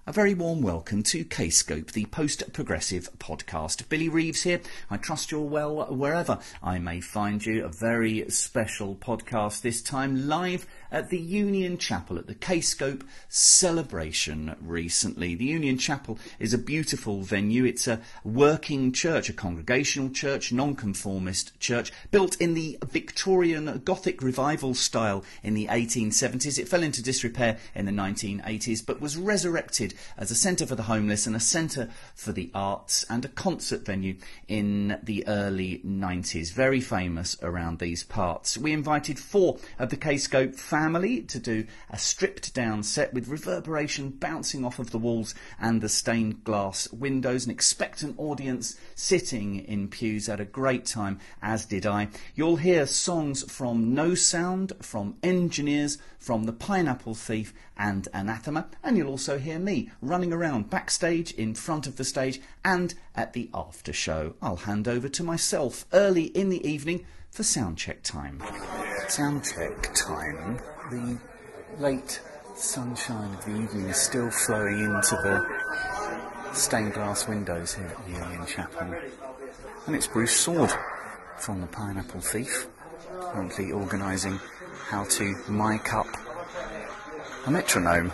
A very warm welcome to Kscope, the post-progressive podcast. Billy Reeves here. I trust you're well wherever I may find you. A very special podcast this time live at the Union Chapel at the Kscope celebration recently. The Union Chapel is a beautiful venue. It's a working church, a congregational church, nonconformist church, built in the Victorian Gothic revival style in the 1870s. It fell into disrepair in the 1980s, but was resurrected as a centre for the homeless and a centre for the arts and a concert venue in the early 90s. Very famous around these parts. We invited 4 of the Kscope family to do a stripped down set with reverberation bouncing off of the walls and the stained glass windows. An expectant audience sitting in pews had a great time, as did I. You'll hear songs from No Sound, from Engineers, from The Pineapple Thief and Anathema, and you'll also hear me running around backstage, in front of the stage and at the after show. I'll hand over to myself early in the evening for soundcheck time. Soundcheck time. The late sunshine of the evening is still flowing into the stained glass windows here at the Union Chapel, and it's Bruce Sword from The Pineapple Thief currently organising how to mic up a metronome.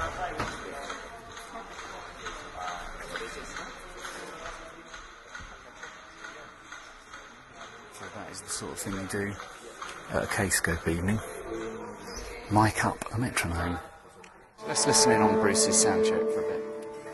So that is the sort of thing you do at a Kscope evening. Mic up a metronome. Let's listen in on Bruce's soundcheck for a bit.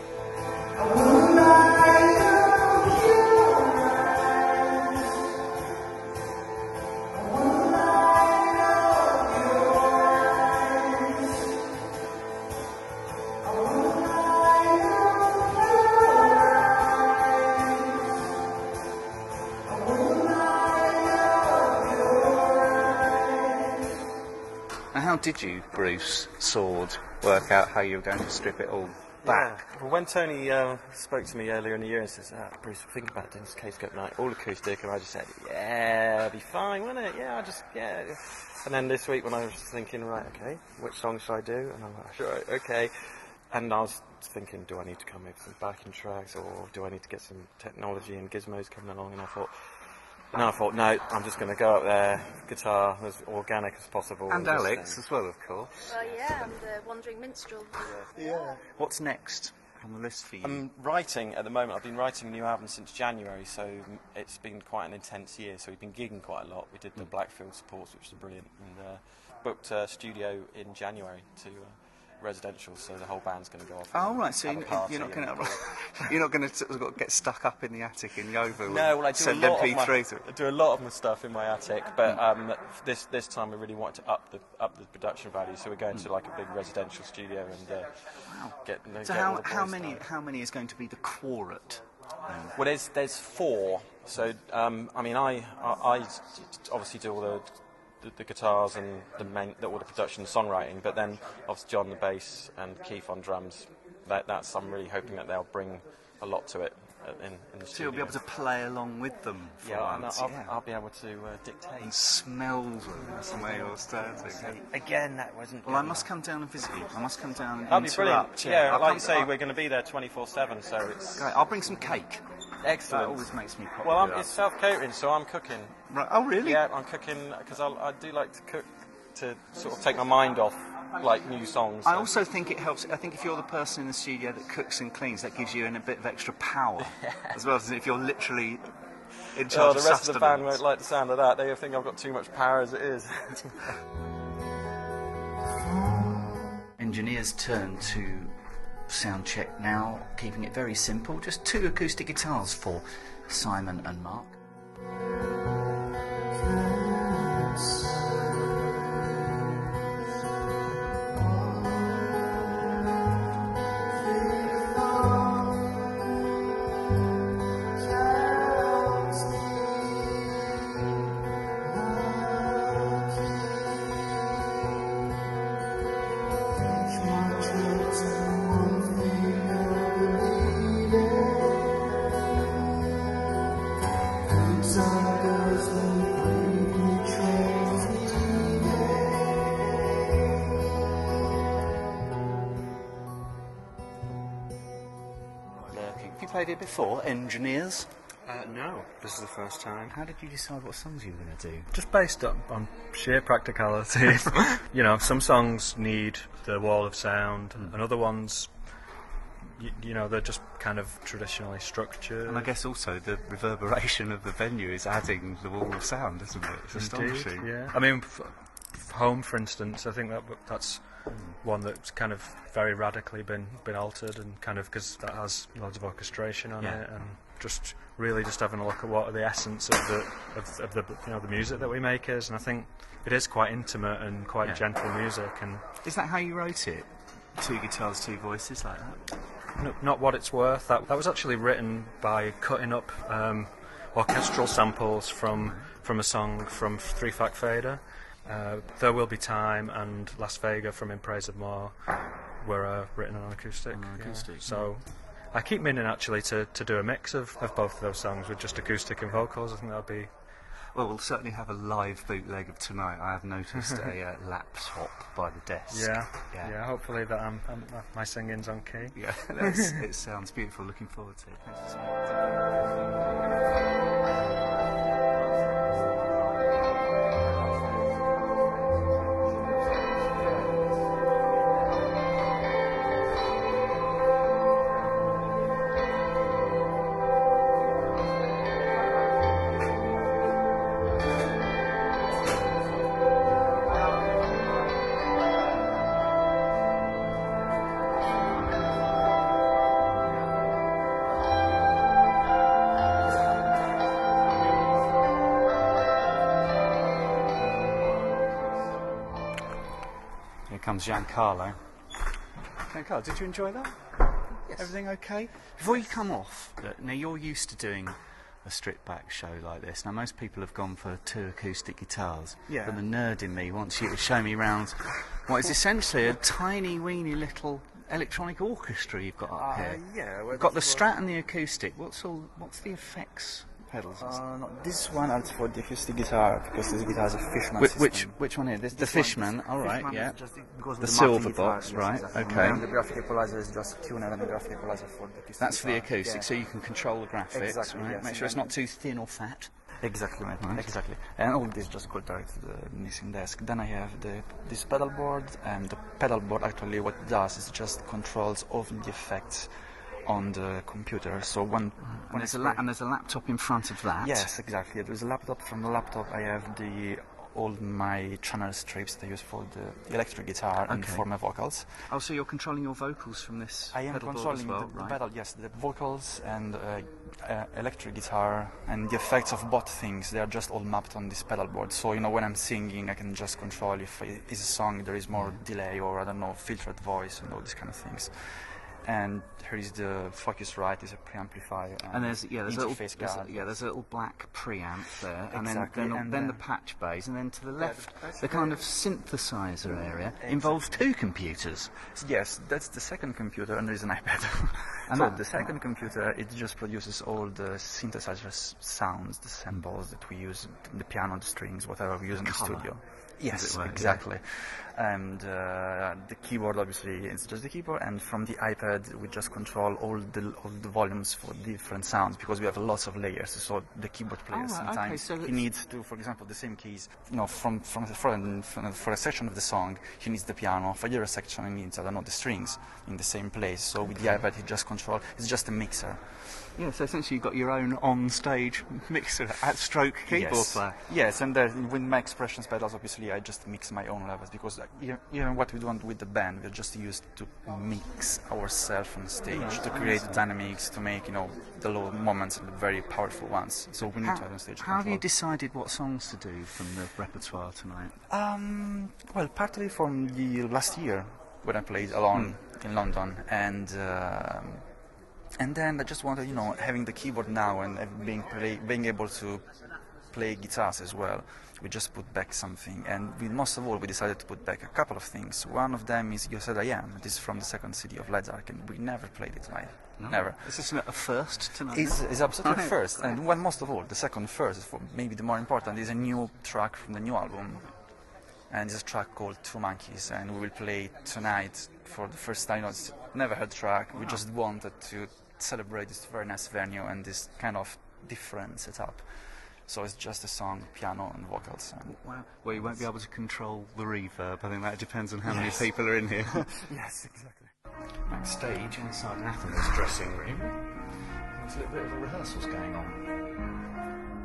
How did you, Bruce Sword, work out how you were going to strip it all back? Yeah. Well, when Tony spoke to me earlier in the year and says, Bruce, think about doing this Kscope night, all acoustic, and I just said, yeah, it'll be fine, won't it? Yeah. And then this week when I was thinking, right, okay, which song should I do? And I'm like, sure, okay. And I was thinking, do I need to come up with some backing tracks, or do I need to get some technology and gizmos coming along? And I thought, no, I'm just going to go up there, guitar, as organic as possible. And Alex as well, of course. Well, yeah, I'm the Wandering Minstrel. Yeah. What's next on the list for you? I'm writing at the moment. I've been writing a new album since January, so it's been quite an intense year. So we've been gigging quite a lot. We did the Blackfield supports, which was brilliant, and booked a studio in January to residential, so the whole band's going to go off. Oh right, so you're not going to sort of get stuck up in the attic in Yeovil. No, well, I do I do a lot of my stuff in my attic, but this time we really want to up the production value, so we're going to like a big residential studio and So how many is going to be the quartet? Well, there's 4. So I obviously do all the guitars and all the production and songwriting, but then obviously John the bass and Keith on drums. That's I'm really hoping that they'll bring a lot to it in the studio. So you'll be able to play along with them. I'll be able to dictate. And smell them somewhere you're standing. Again, that wasn't. Well, I must come down and visit you. I must come down and that'll be interrupt. Brilliant. Yeah, like you say, we're going to be there 24/7, so it's. Great. I'll bring some cake. Excellent. That always makes me popular. Well, it's self-catering, so I'm cooking. Right. Oh, really? Yeah, I'm cooking because I do like to cook to sort of take my mind off like new songs. I also think it helps. I think if you're the person in the studio that cooks and cleans, that gives you a bit of extra power, as well as if you're literally in charge of the rest of the band sustenance. won't like the sound of that. They think I've got too much power as it is. Engineers turn to sound check now, keeping it very simple. Just 2 acoustic guitars for Simon and Mark. Sun goes played it before, Engineers? No, this is the first time. How did you decide what songs you were going to do? Just based on sheer practicality. You know, some songs need the wall of sound, and other ones, you know, they're just kind of traditionally structured. And I guess also the reverberation of the venue is adding the wall of sound, isn't it? It's astonishing. Indeed, yeah. I mean, Home, for instance, I think that's one that's kind of very radically been altered, and kind of because that has loads of orchestration on it, and just really just having a look at what the essence of the you know, the music that we make is, and I think it is quite intimate and quite gentle music. And is that how you wrote it? 2 guitars, 2 voices, like that? No, not what it's worth. That was actually written by cutting up orchestral samples from a song from Three Fact Fader. There Will Be Time and Las Vegas from In Praise of More were written on acoustic. So I keep meaning actually to do a mix of both of those songs with just acoustic and vocals. I think that would be... Well, we'll certainly have a live bootleg of tonight. I have noticed a laptop by the desk. Yeah. Hopefully that my singing's on key. Yeah, it sounds beautiful. Looking forward to it. Thanks so comes Giancarlo. Giancarlo, did you enjoy that? Yes. Everything okay? Before you come off, now you're used to doing a stripped back show like this. Now most people have gone for 2 acoustic guitars. Yeah. But the nerd in me wants you to show me around what is essentially a tiny weeny little electronic orchestra you've got up here. Yeah. You've got the Strat and the acoustic. What's the effects pedals? No, this one is for the acoustic guitar, because this guitar has a Fishman system. Which one here? The This Fishman. one, All right, Fishman yeah. just, it goes The with silver mounting guitar, box, yes, right, exactly. okay. And the graphic equalizer is just tuner and the graphic equalizer for the acoustic That's for the guitar. acoustic, Yeah. so you can control the graphics, Exactly, right? yes. Make sure it's not too thin or fat. Exactly, mate. Right. Exactly. And all this just go direct to the mixing desk. Then I have this pedal board, and the pedal board actually what it does is just controls all the effects on the computer. So when there's a laptop in front of that. Yes, exactly. There's a laptop. From the laptop, I have all my channel strips that I use for the electric guitar and for my vocals. Oh, so you're controlling your vocals from this I am pedal board controlling as well, the right? pedal, yes, the vocals and electric guitar, and the effects of both things. They are just all mapped on this pedal board. So when I'm singing, I can just control if it's a song there is more delay, or I don't know, filtered voice and all these kind of things. And here is the Focusrite, is a preamplifier. And there's a interface card. there's a little black preamp there, Exactly, and and then then- the patch bays, and then to the left, that's the kind of synthesizer area involves 2 computers. Yes, that's the second computer, and there is an iPad. And So that- the second computer, it just produces all the synthesizer sounds, the samples that we use, the piano, the strings, whatever we use in the Colour, studio. as Yes, it were, exactly. And the keyboard, obviously, it's just the keyboard, and from the iPad we just control all the volumes for different sounds, because we have lots of layers. So the keyboard player right, okay, sometimes so he it's- needs to, for example, the same keys. For a section of the song, he needs the piano. For the other section, he needs, I don't know, the strings in the same place. So with the iPad, he just control. It's just a mixer. Yeah, so essentially you've got your own on-stage mixer at stroke keyboard Yes. player. Yes, and with my expressions pedals, obviously, I just mix my own levels, because what we do with the band, we're just used to mix ourselves on stage, to create dynamics, to make the low moments and the very powerful ones. So we need to have on stage. How have you control. decided what songs to do from the repertoire tonight? Well, partly from the last year when I played alone in London, and then I just wanted, having the keyboard now and being able to play guitars as well. We just put back something, and most of all, we decided to put back a couple of things. One of them is "You Said I Am." This is from the second CD of Led Zeppelin. We never played it live, never. Is this a first tonight? It's absolutely Right. first, and one most of all, the second first, for maybe the more important, is a new track from the new album, and it's a track called Two Monkeys, and we will play it tonight for the first time. It's never heard track. We just wanted to celebrate this very nice venue and this kind of different setup. So it's just a song, piano and vocals. And Wow. Well, you won't be able to control the reverb. I think that depends on how many people are in here. yes, exactly. Backstage, inside Nathan's dressing room, there's a little bit of a rehearsals going on.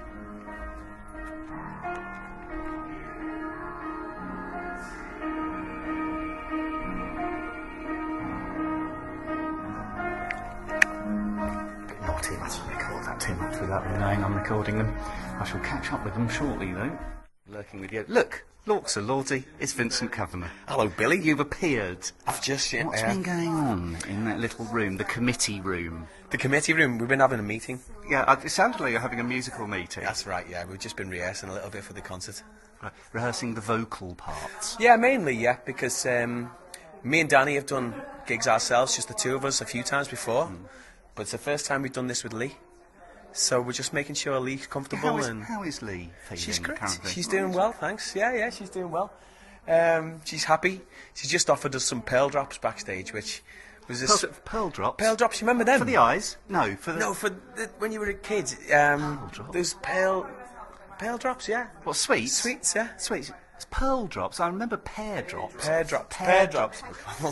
Naughty, mustn't record that too much without them knowing I'm recording them. I shall catch up with them shortly, though. Lurking with you. Look, Lorxa Lordy, it's Vincent Kavanagh. Hello, Billy. You've appeared. I've just yeah. What's been going on in that little room, the committee room? The committee room. We've been having a meeting. Yeah, it sounded like you're having a musical meeting. That's right. Yeah, we've just been rehearsing a little bit for the concert. Right, rehearsing the vocal parts. Yeah, mainly yeah, because me and Danny have done gigs ourselves, just the two of us, a few times before. But it's the first time we've done this with Lee. So we're just making sure Lee's comfortable. How is Lee feeling? She's great. currently? She's doing well, thanks. Yeah, she's doing well. She's happy. She's just offered us some pearl drops backstage, which was this Pearl drops? pearl drops. You remember them? For the eyes? No, for the... No, when you were a kid. drops? Those pearl drops. Yeah. What, sweets? Sweets. Yeah. Sweets. It's pearl drops. I remember pear drops. Pear drops. Pear Pear drops.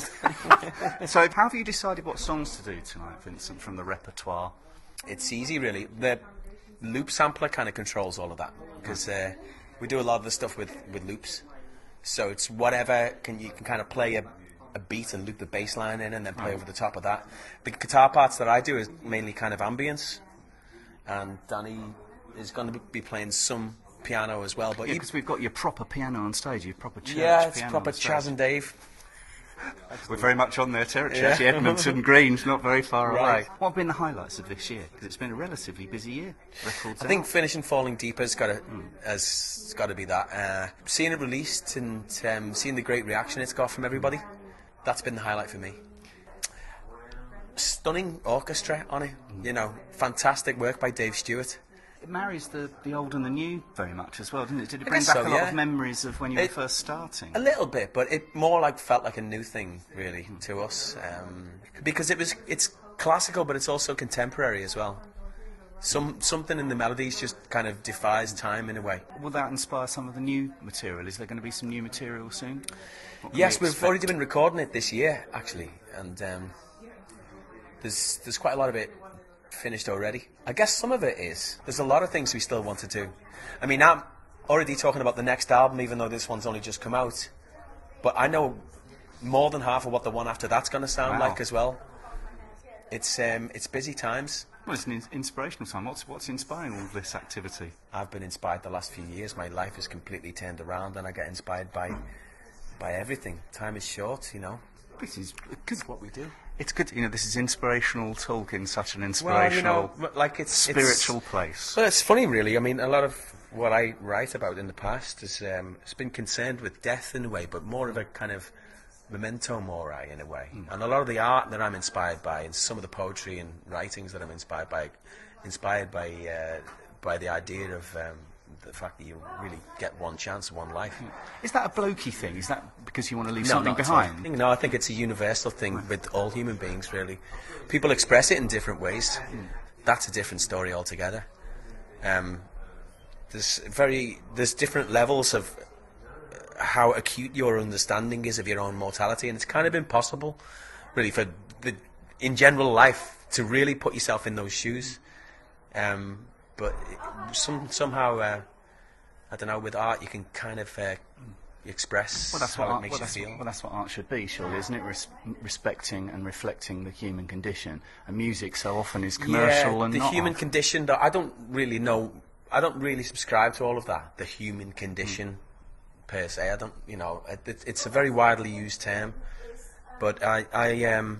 So how have you decided what songs to do tonight, Vincent, from the repertoire? It's easy, really. The loop sampler kind of controls all of that because we do a lot of the stuff with loops. So it's whatever you can kind of play a beat and loop the bass line in and then play over the top of that. The guitar parts that I do is mainly kind of ambience, and Danny is going to be playing some piano as well. But Yeah, because we've got your proper piano on stage, your proper church yeah, it's piano proper on stage. Chaz and Dave. We're very much on their territory. Yeah. Actually, Edmonton Green's not very far Right. away. What have been the highlights of this year? Because it's been a relatively busy year. Records I think out. finishing Falling Deeper has got to be that. Seeing it released and seeing the great reaction it's got from everybody, that's been the highlight for me. Stunning orchestra on it, fantastic work by Dave Stewart. It marries the old and the new very much as well, didn't it? Did it I bring guess back so, a lot yeah. of memories of when you were It- first starting? A little bit, but it more felt like a new thing really to us, because it's classical, but it's also contemporary as well. Something in the melodies just kind of defies time in a way. Will that inspire some of the new material? Is there going to be some new material soon? What can Yes, we we've expect? already been recording it this year actually, and there's quite a lot of it finished already. I guess some of it is. There's a lot of things we still want to do. I mean, I'm already talking about the next album, even though this one's only just come out. But I know more than half of what the one after that's going to sound Wow. like as well. It's busy times. Well, it's an inspirational time. What's inspiring all this activity? I've been inspired the last few years. My life has completely turned around, and I get inspired by everything. Time is short, This is good. It's what we do. It's good. This is inspirational talk in such an inspirational, it's spiritual place. Well, it's funny, really. I mean, a lot of what I write about in the past is it's been concerned with death in a way, but more of a kind of memento mori in a way. And a lot of the art that I'm inspired by, and some of the poetry and writings that I'm inspired by the idea of the fact that you really get one chance, one life. Is that a blokey thing? Is that because you want to leave No, something not at all. behind? No, I think it's a universal thing with all human beings, really. People express it in different ways. That's a different story altogether. There's different levels of how acute your understanding is of your own mortality, and it's kind of impossible, really, in general life to really put yourself in those shoes. But somehow, I don't know, with art you can kind of express how it makes you feel. Well, that's what art should be, surely, isn't it? Respecting and reflecting the human condition. And music so often is commercial and the not human art. condition, though, I don't really subscribe to all of that. The human condition, per se, I don't. It's a very widely used term, but I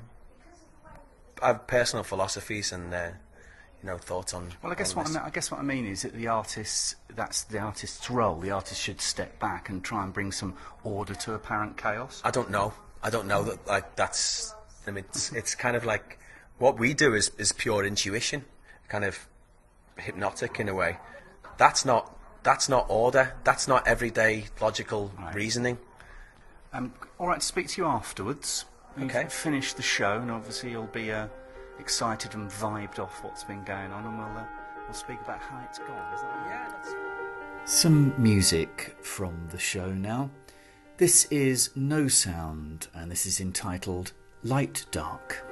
have personal philosophies and thoughts on. Well, I guess all what this. I mean is that that's the artist's role. The artist should step back and try and bring some order to apparent chaos. I don't know that that's. I mean, it's kind of like what we do is pure intuition, kind of hypnotic in a way. That's not order. That's not everyday logical reasoning. All right, to speak to you afterwards. We've Okay. finished the show, and obviously you'll be excited and vibed off what's been going on, and we'll speak about how it's gone. Is that right? Yeah, that's... Some music from the show now. This is No Sound, and this is entitled Light Dark.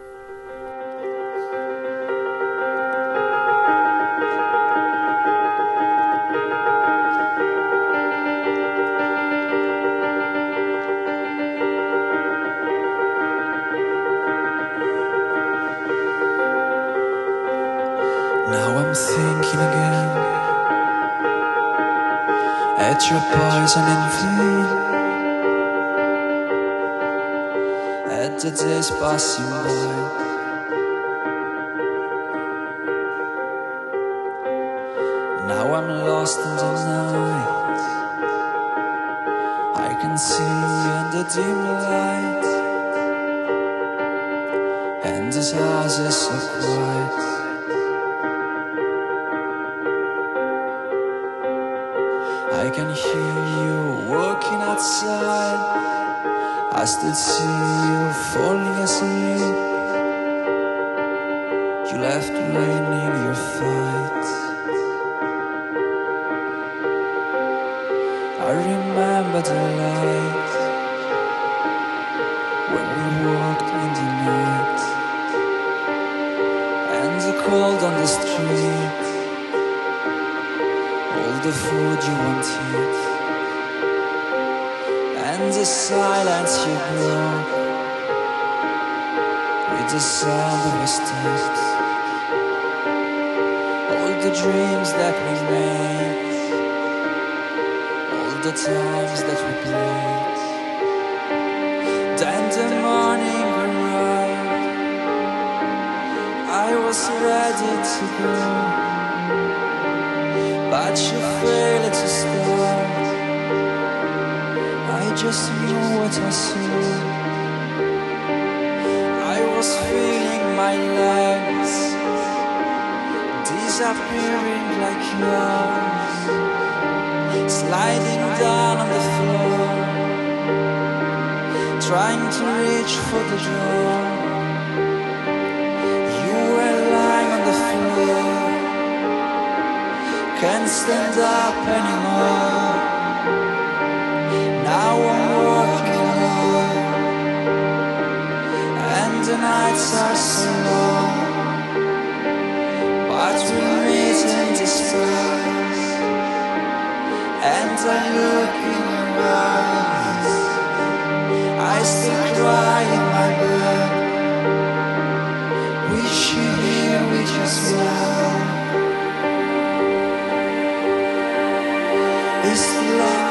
Now I'm thinking again at your poison in vain, at the days passing by. Now I'm lost in the night, I can see in the dim light, and this house is so quiet. I can hear you walking outside, I still see you falling asleep. You left me in your fight. I remember the light when we walked in the night, and the cold on the street, all the food you wanted, and the silence you broke with the sound of your steps. All the dreams that we made, all the times that we played. Then the morning arrived, I was ready to go, but you failed to start. I just knew what I saw. I was feeling my legs disappearing like yours, sliding down on the floor, trying to reach for the door. You were lying on the floor, can't stand up anymore. Now I'm walking alone, and the nights are so long, but we meet in this place, and I look in your eyes. I still cry in my bed, wish you here with your smile. It's the light.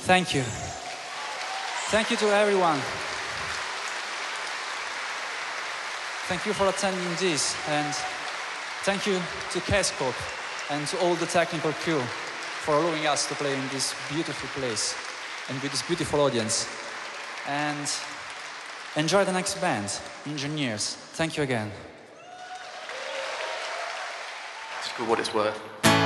Thank you. Thank you to everyone. Thank you for attending this, and thank you to Kscope and to all the technical crew for allowing us to play in this beautiful place and with this beautiful audience. And enjoy the next band, Engineers. Thank you again. Just for what it's worth.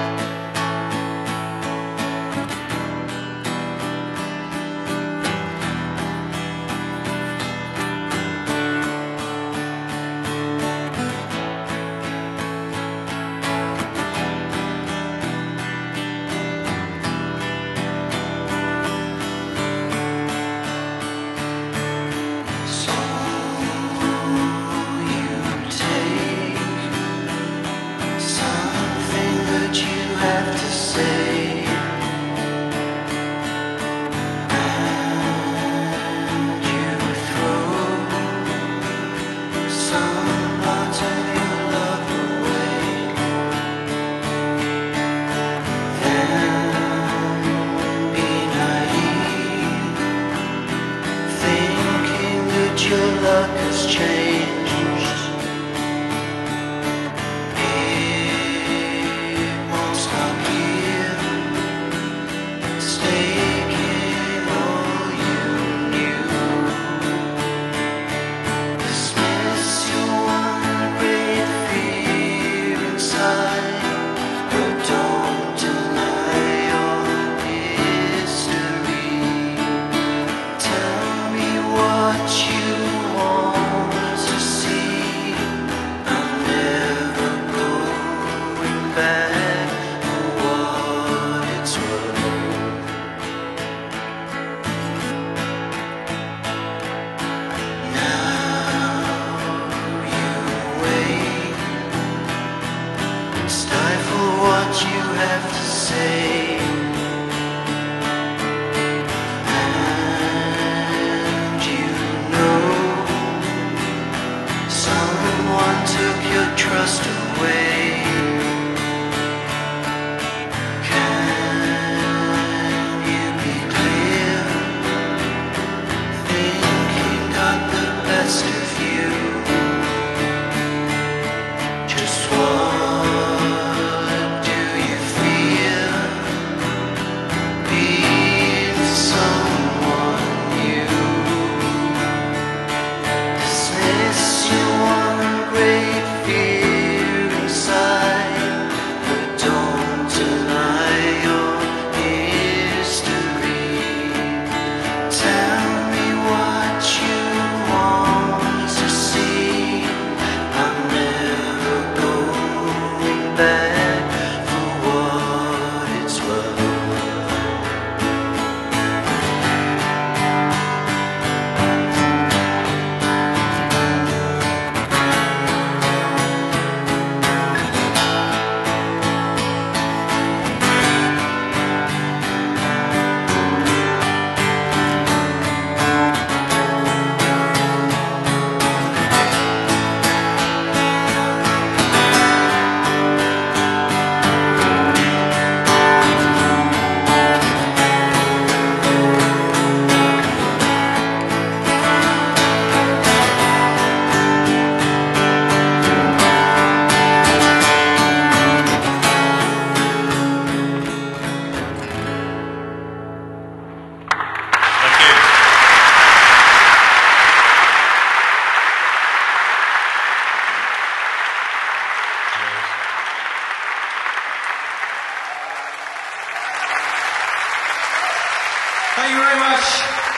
Thank you very much.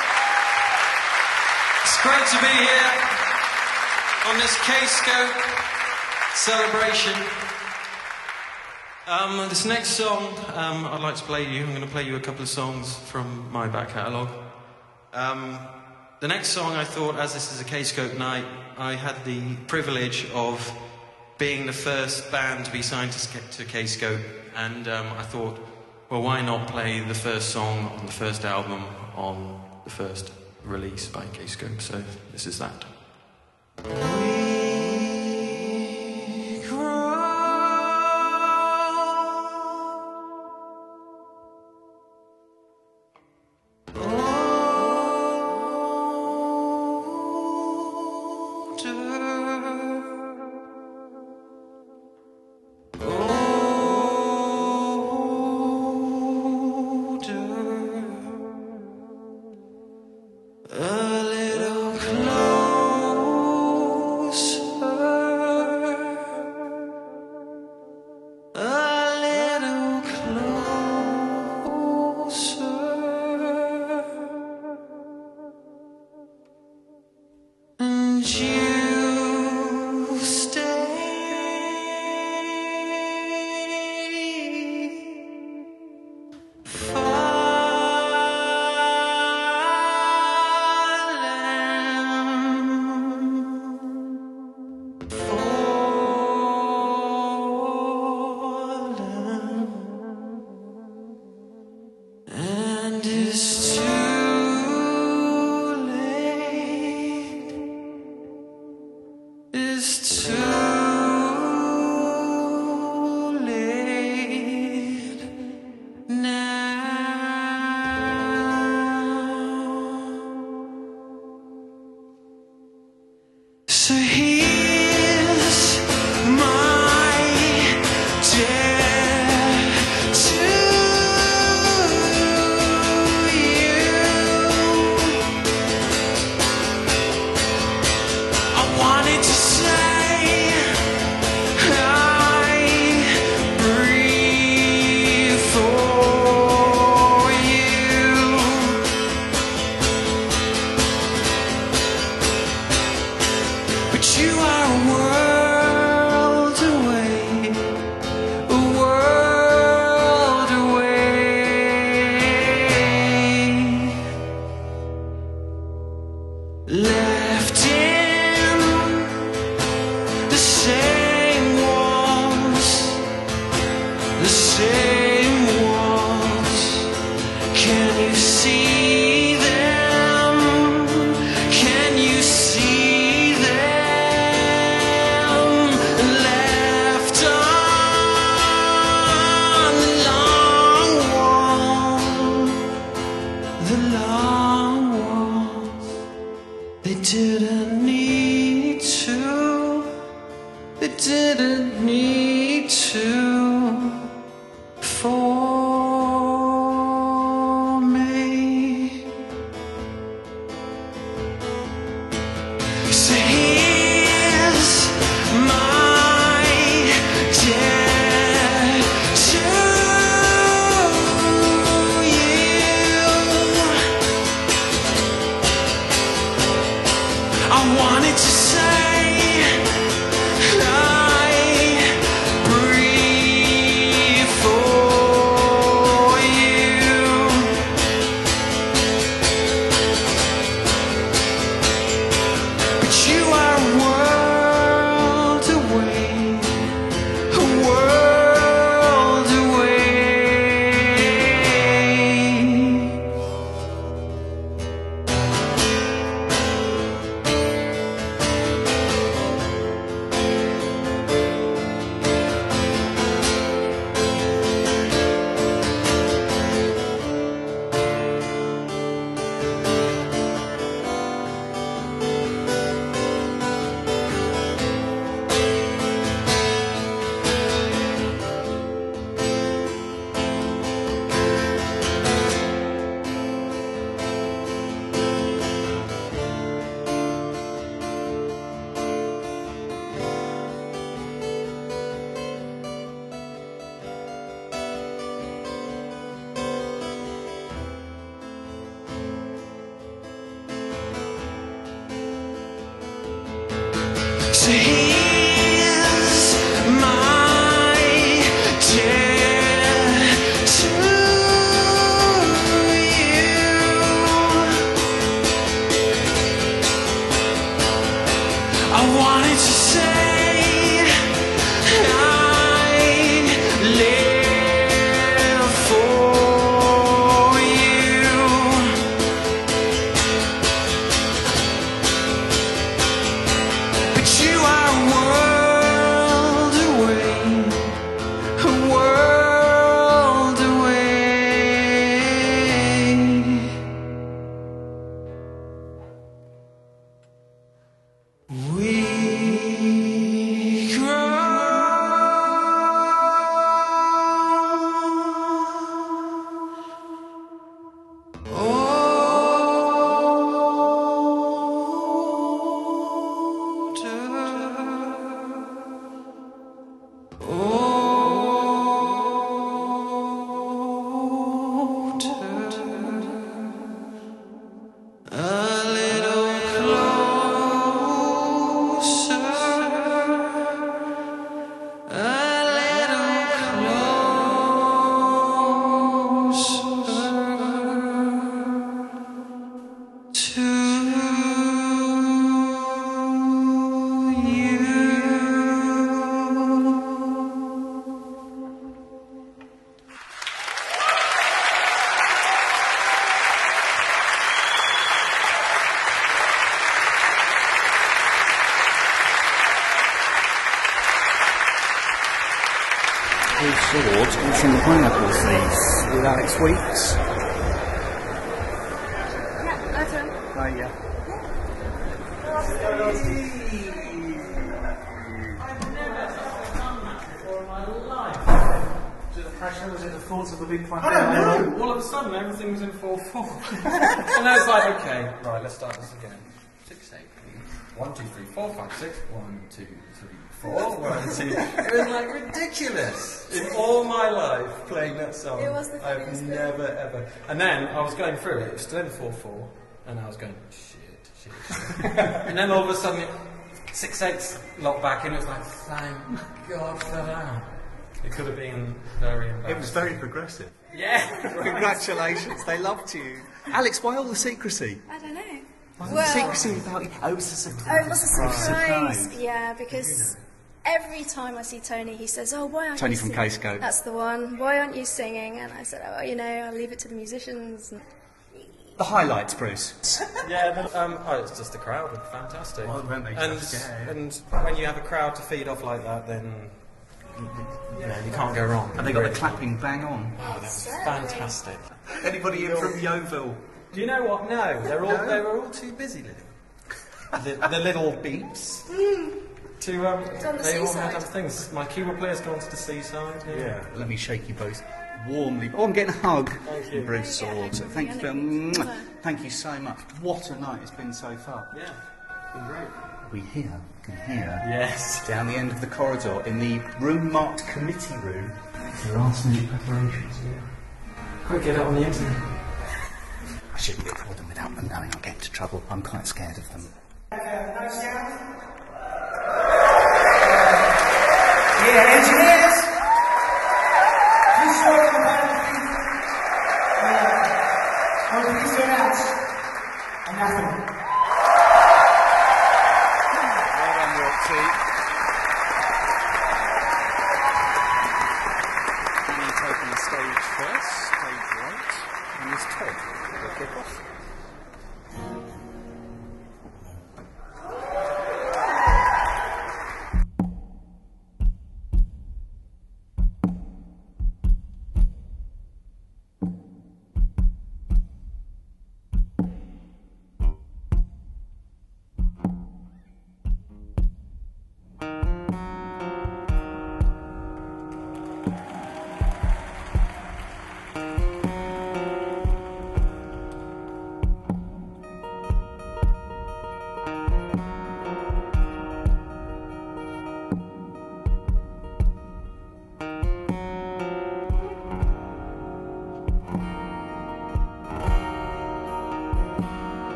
It's great to be here on this Kscope celebration. This next song I'd like to play you. I'm going to play you a couple of songs from my back catalogue. The next song I thought, as this is a Kscope night, I had the privilege of being the first band to be signed to Kscope, and I thought, well, why not play the first song on the first album on the first release by Kscope? So this is that. same walls. Can you see them? Can you see them? Left on the long wall, the long walls. They didn't need to. They didn't need to for me. So here's my debt to you. I wanted to say I breathe for you, but you are a world away, a world away. So here's my debt to you. I wanted to say I live for you, but you are a world away, a world away. We Swords, Eating the Pineapple Thieves with Alex Weeks. Yeah, that's him. Oh, yeah. Pressure was in the thoughts of a big fun. I don't know. All of a sudden, everything was in 4/4. And I was like, okay, right, let's start this again. 6, 8, 1, 2, 3, 4, 5, 6. 1, 2, 3, 4. 1, 2. It was like ridiculous. In all my life, playing that song, It was the I've funniest never ever. And then I was going through it. It was still in 4/4, and I was going shit. And then all of a sudden, 6/8 locked back in. It was like, thank God for that. It could have been very embarrassing. It was very progressive. Yeah. Congratulations, they loved you. Alex, why all the secrecy? I don't know. Why all the secrecy about it? Oh, it was a surprise. Oh, it was a surprise. Yeah, because every time I see Tony, he says, "Oh, why aren't Tony you from singing?" Casecoat. That's the one. Why aren't you singing? And I said, "Oh, you know, I'll leave it to the musicians." The highlights, Bruce. It's just the crowd were fantastic. Well, weren't they and just? Yeah. and when you have a crowd to feed off like that, then you can't go wrong. And they got the clapping bang on. Oh, that's fantastic. Anybody in from Yeovil? Do you know what? No, they were all too busy living. The little beeps. They all had other things. My keyboard player's gone to the seaside. Yeah. Let me shake you both warmly. Oh, I'm getting a hug. Thank you. Bruce Swords. Thank you. Thank you so much. What a night it's been so far. Yeah, it's been great. We can hear. Yes. Down the end of the corridor, in the room marked committee room, the last minute preparations. Quick, get it on the internet. I shouldn't record them without them knowing I'll get into trouble. I'm quite scared of them. Engineers, please show up the battlefield. Please get out. Anathema. Well done, York T. Annie taking the stage first, stage right, and there's Todd. We'll kick off.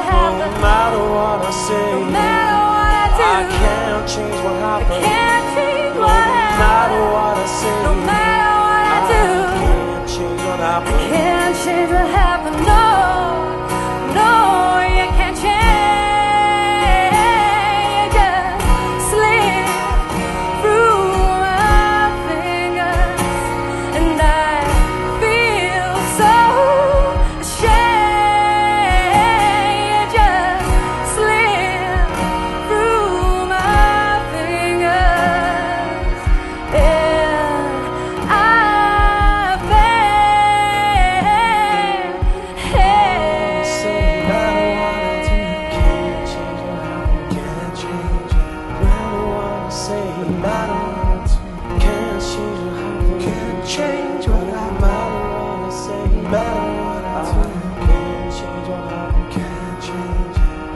happen. No matter what I say, no matter what I do, I can't change what happened. I can't change No what happened. matter what I say, No matter what I do, I can't change what happened. I can't change what happened. No, no, you can't change. Just slip through my fingers, and I feel so ashamed. Just slip through my fingers, and I change what I matter what I say, matter what I do. Can't change what I can't change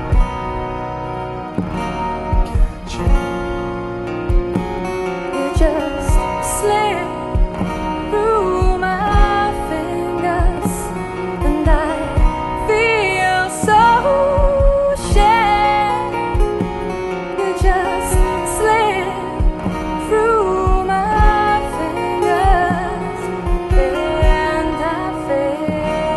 it. Can't change. You just slip through my fingers, and I feel so ashamed. You just slip through my fingers, and I fail.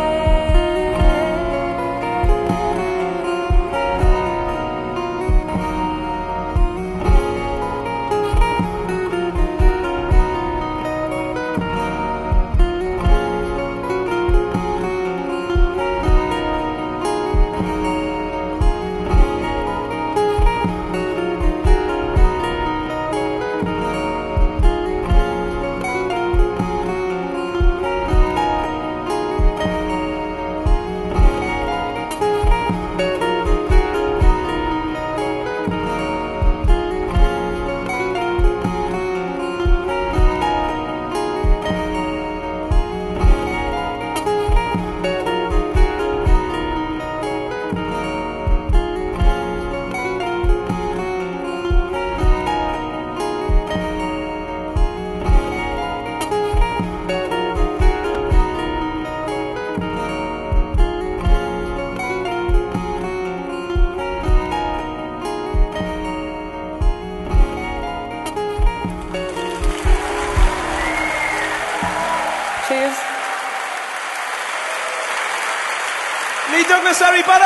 Cheers. Lee Douglas, everybody!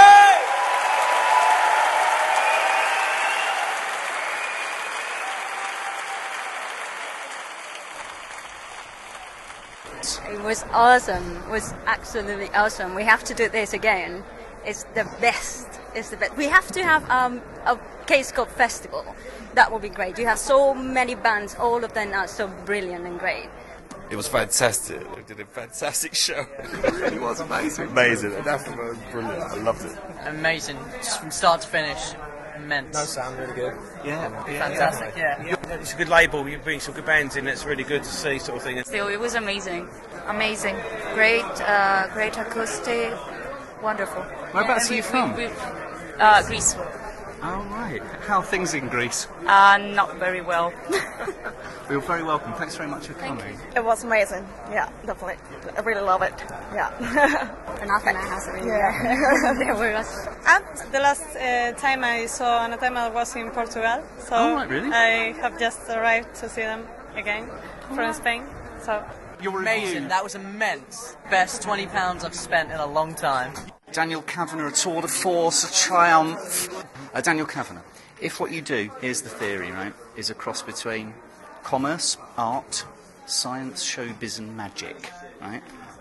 It was awesome. It was absolutely awesome. We have to do this again. It's the best. It's the best. We have to have a K-Scope festival. That would be great. You have so many bands. All of them are so brilliant and great. It was fantastic. We did a fantastic show. It was amazing. Amazing. Definitely was brilliant. I loved it. Amazing. Just from start to finish. Immense. No sound, really good. Yeah. Fantastic, yeah. It's a good label. You bring some good bands in. It's really good to see, sort of thing. Still, it was amazing. Amazing. Great, great acoustic. Wonderful. Whereabouts are you from? Greece. Oh, right. How are things in Greece? Not very well. You're very welcome. Thanks very much for coming. It was amazing. Yeah, definitely. I really love it. Yeah. Nothing has really. Yeah. There was. The last time I saw Anathema was in Portugal, so Oh, right, really? I have just arrived to see them again from Spain. So You're amazing. That was immense. Best £20 I've spent in a long time. Daniel Kavanagh, a tour de force, a triumph. Daniel Kavanagh, if what you do, here's the theory, right, is a cross between commerce, art, science, showbiz and magic, right?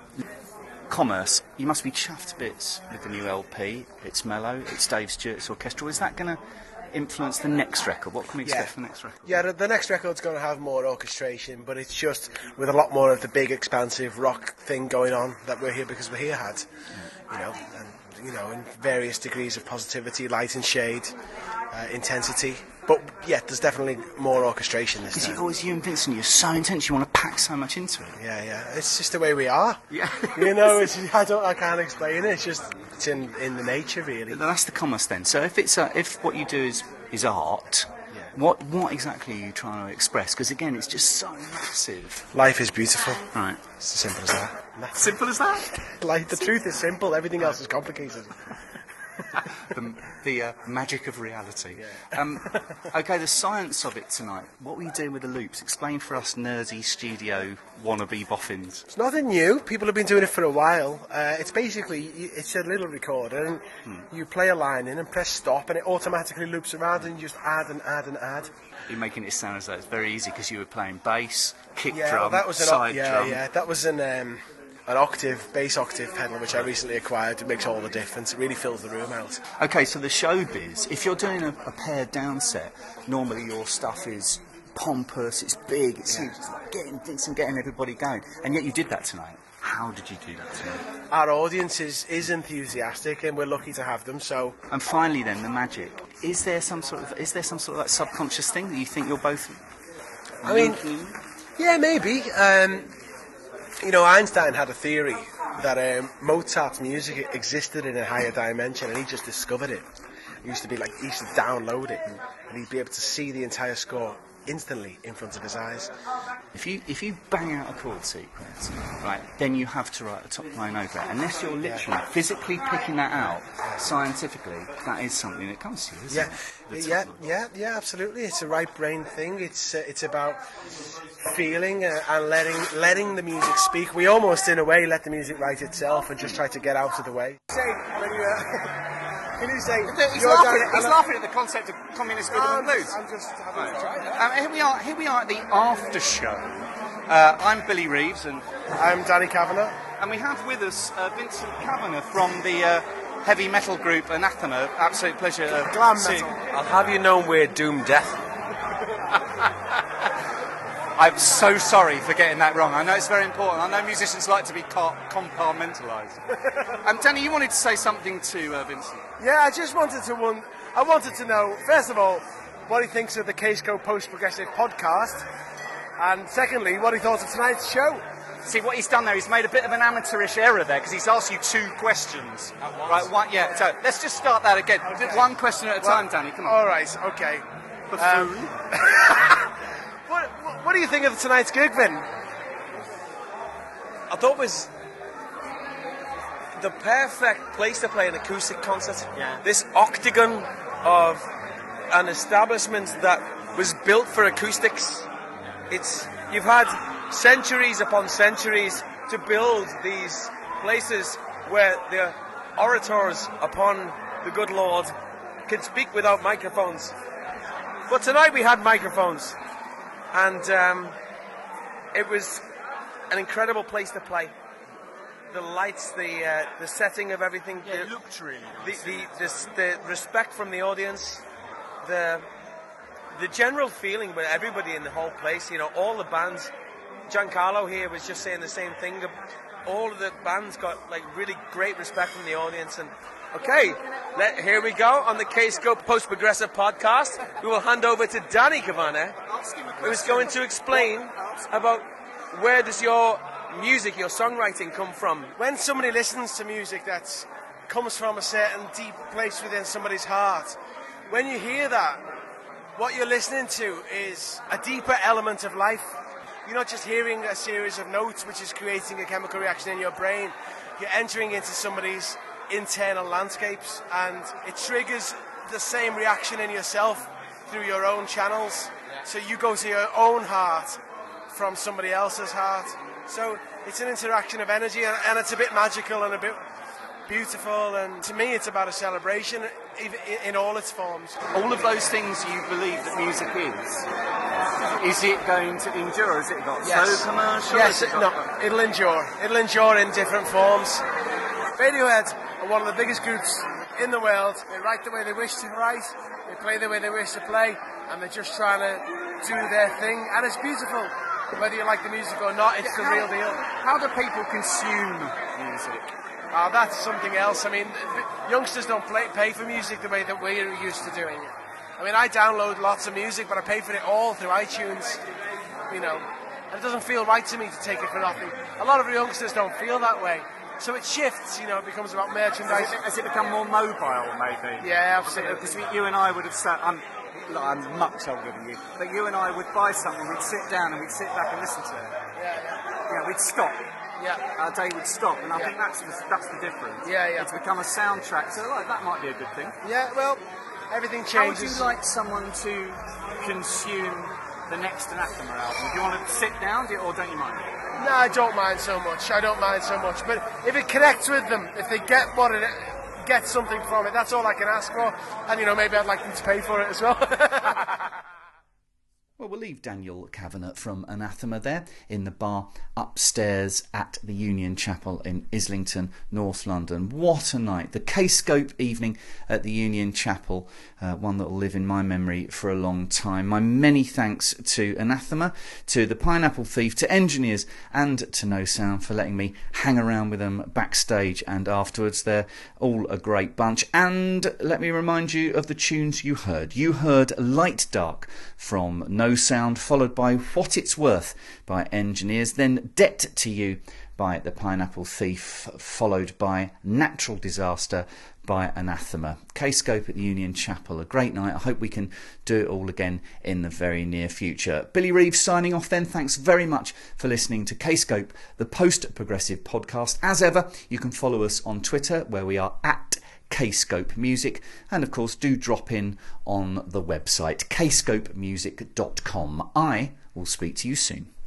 Commerce, you must be chuffed to bits with the new LP. It's mellow, it's Dave Stewart's orchestral. Is that going to influence the next record? What can we expect for the next record? Yeah, the next record's going to have more orchestration, but it's just with a lot more of the big, expansive rock thing going on that we're here because we're here had, you know, and you know, in various degrees of positivity, light and shade, intensity. But yeah, there's definitely more orchestration this time. Because you and Vincent, you're so intense. You want to pack so much into it. Yeah. It's just the way we are. Yeah. You know, I can't explain it. It's just it's in the nature, really. That's the commerce then. So if what you do is art, what exactly are you trying to express? Because again, it's just so massive. Life is beautiful. Right. It's as simple as that. Simple as that? Like the truth is simple. Everything else is complicated. the magic of reality. Okay, the science of it tonight. What were you doing with the loops? Explain for us nerdy studio wannabe boffins. It's nothing new. People have been doing it for a while. It's basically, it's a little recorder, and you play a line in and press stop, and it automatically loops around, and you just add and add and add. You're making it sound as though it's very easy because you were playing bass, kick Yeah, drum, that was side drum. Yeah, that was an octave, bass octave pedal, which I recently acquired. It makes all the difference. It really fills the room out. Okay, so the showbiz, if you're doing a pared down set, normally your stuff is pompous, it's big, it's huge, it's like getting things and getting everybody going. And yet you did that tonight. How did you do that tonight? Our audience is enthusiastic, and we're lucky to have them. So, and finally, then the magic. Is there some sort of like subconscious thing that you think you're both? I mean, yeah, maybe. You know, Einstein had a theory that Mozart's music existed in a higher dimension, and he just discovered it. He used to download it, and he'd be able to see the entire score instantly in front of his eyes. If you bang out a chord sequence, right, then you have to write a top line over it. Unless you're literally physically picking that out scientifically, that is something that comes to you, isn't it? Yeah, absolutely. It's a right brain thing. It's about feeling and letting the music speak. We almost, in a way, let the music write itself and just try to get out of the way. Can you say? He's laughing at the concept of communist rhythm and blues. I'm just having a try. Here we are at the after show. I'm Billy Reeves, and I'm Danny Kavanagh, and we have with us Vincent Kavanagh from the heavy metal group Anathema. Absolute pleasure. Glam metal. I'll have you know we're doomed death. I'm so sorry for getting that wrong. I know it's very important. I know musicians like to be compartmentalised. Danny, you wanted to say something to Vincent. Yeah, I just wanted to know, first of all, what he thinks of the Case Code Post-Progressive podcast, and secondly, what he thought of tonight's show. See, what he's done there, he's made a bit of an amateurish error there, because he's asked you two questions. Right, one, yeah, so let's just start that again. Okay. One question at a time, Danny, come on. All right, okay. Buffoon. What do you think of tonight's gig, Vin? I thought it was the perfect place to play an acoustic concert. Yeah. This octagon of an establishment that was built for acoustics. You've had centuries upon centuries to build these places where the orators upon the good Lord can speak without microphones. But tonight we had microphones, and it was an incredible place to play. The lights, the setting of everything, it looked really nice. The respect from the audience, the general feeling with everybody in the whole place. You know, all the bands. Giancarlo here was just saying the same thing. All of the bands got like really great respect from the audience. And okay, here we go on the Case Code Post Progressive podcast. We will hand over to Danny Kavanagh, who's going to explain about where does your music, your songwriting come from. When somebody listens to music that comes from a certain deep place within somebody's heart, when you hear that, what you're listening to is a deeper element of life. You're not just hearing a series of notes which is creating a chemical reaction in your brain. You're entering into somebody's internal landscapes, and it triggers the same reaction in yourself through your own channels. So you go to your own heart from somebody else's heart. So it's an interaction of energy, and it's a bit magical and a bit beautiful, and to me it's about a celebration in all its forms. All of those things you believe that music is it going to endure? Has it got so commercial? Yes, it'll endure. It'll endure in different forms. Radiohead are one of the biggest groups in the world. They write the way they wish to write, they play the way they wish to play, and they're just trying to do their thing, and it's beautiful. Whether you like the music or not, it's the real deal. How do people consume music? That's something else. I mean, youngsters don't pay for music the way that we're used to doing it. I mean, I download lots of music, but I pay for it all through iTunes, you know, and it doesn't feel right to me to take it for nothing. A lot of youngsters don't feel that way. So it shifts, you know, it becomes about merchandise. Has it become more mobile, maybe? Yeah, absolutely. Because you and I would have sat... I'm much older than you, but you and I would buy something, we'd sit down and we'd sit back and listen to it. Yeah. We'd stop. Day would stop, and I think that's the difference. It's become a soundtrack, so that might be a good thing. Yeah, well, everything changes. How would you like someone to consume the next Anathema album? Do you want to sit down, or don't you mind? No, I don't mind so much. But if it connects with them, if they get something from it, that's all I can ask for. And maybe I'd like them to pay for it as well. Well, we'll leave Daniel Kavanagh from Anathema there in the bar upstairs at the Union Chapel in Islington, North London. What a night. The Kscope evening at the Union Chapel, one that will live in my memory for a long time. My many thanks to Anathema, to the Pineapple Thief, to Engineers and to No Sound for letting me hang around with them backstage and afterwards. They're all a great bunch. And let me remind you of the tunes you heard. You heard Light Dark from No Sound, followed by What It's Worth by Engineers, then Debt to You by the Pineapple Thief, followed by Natural Disaster by Anathema. Kscope at the Union Chapel, a great night. I hope we can do it all again in the very near future. Billy Reeves signing off then. Thanks very much for listening to Kscope, the post-progressive podcast. As ever, you can follow us on Twitter, where we are at Kscope Music, and of course do drop in on the website kscopemusic.com. I will speak to you soon.